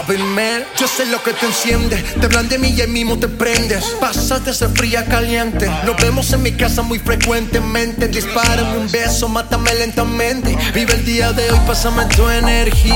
man. Yo sé lo que te enciende, te hablan de mí y ahí mismo te prendes. Pasas de ser fría a caliente. Nos vemos en mi casa muy frecuentemente. Dispárame un beso, mátame lentamente. Vive el día de hoy, pásame tu energía.